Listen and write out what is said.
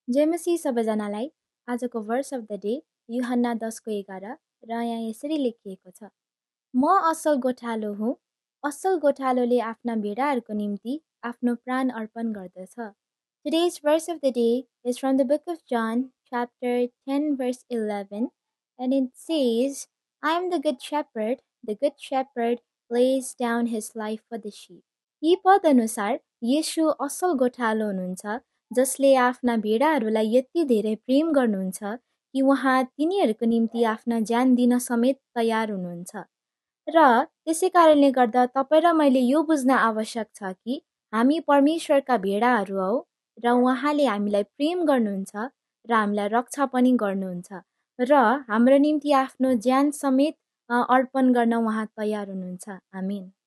जय मसीह सबैजनालाई। आजको worse of the day यूहन्ना 10:11 र यहाँ यसरी लेखिएको छ, म असल गोठालो हुँ, असल गोठालोले आफ्ना भेडाहरूको निम्ति आफ्नो प्राण अर्पण गर्दछ। Today's verse of the day is from the book of John, chapter 10, verse 11, and it says, I am the good shepherd lays down his life for the sheep. यी पद अनुसार येशू असल गोठालो हुनुहुन्छ जसले आफ्ना भेडाहरूलाई यति धेरै प्रेम गर्नुहुन्छ कि उहाँ तिनीहरूको निम्ति आफ्ना ज्यान दिन समेत तयार हुनुहुन्छ। र त्यसै कारणले गर्दा तपाईँ र मैले यो बुझ्न आवश्यक छ कि हामी परमेश्वरका भेडाहरू हौ र उहाँले हामीलाई प्रेम गर्नुहुन्छ र हामीलाई रक्षा पनि गर्नुहुन्छ र हाम्रो निम्ति आफ्नो ज्यान समेत अर्पण गर्न उहाँ तयार हुनुहुन्छ। आमेन।